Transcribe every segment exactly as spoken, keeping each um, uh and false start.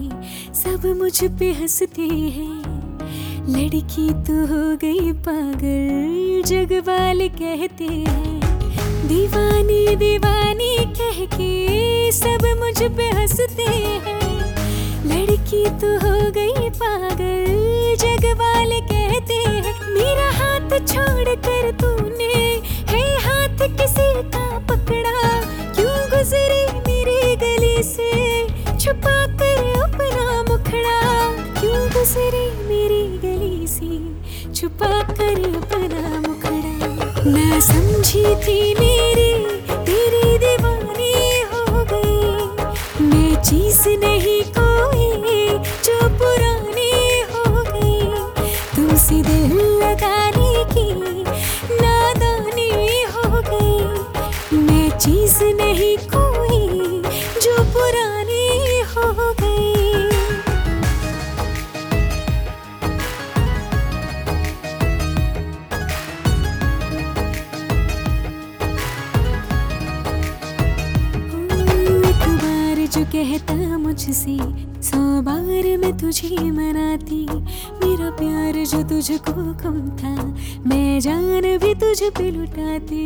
सब मुझ पे हंसते हैं। लड़की तो हो गई पागल, जग वाले कहते हैं। दीवानी दीवानी कह के सब मुझ पे हंसते हैं। लड़की तो हो गई पागल, जग वाले कहते हैं। मेरा हाथ छोड़ कर तूने है हाथ किसी का पकड़ा, क्यों गुजरी मेरी गली से छुपा कर अपना मुखड़ा, क्यों गुजरी मेरी गली से छुपा कर अपना मुखड़ा। ना समझी थी मेरी तेरी दीवानी हो गई, मैं चीज नहीं कोई जो पुरानी हो गई। तुमसे दिल लगाने की नादानी हो गई, मैं चीज नहीं कोई जो पुरानी हो गई। एक बार जो कहता मुझसे, सौ बार मैं तुझे मनाती। मेरा प्यार जो तुझको कम था, मैं जान भी तुझ पे लुटाती।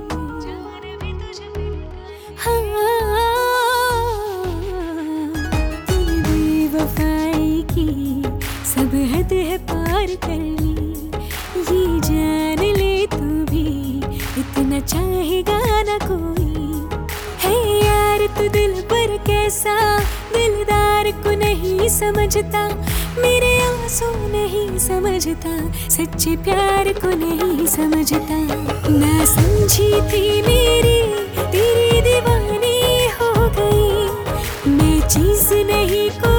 हाँ, तूने बेवफाई की सब हद है पार कर ली। ये जान ले तू भी इतना चाहेगा ना कोई। है यार तू दिल पर कैसा, दिलदार को नहीं समझता। मेरे आंसू नहीं समझता, सच्चे प्यार को नहीं समझता। ना समझी थी मेरी तेरी दीवानी हो गई, मैं चीज नहीं को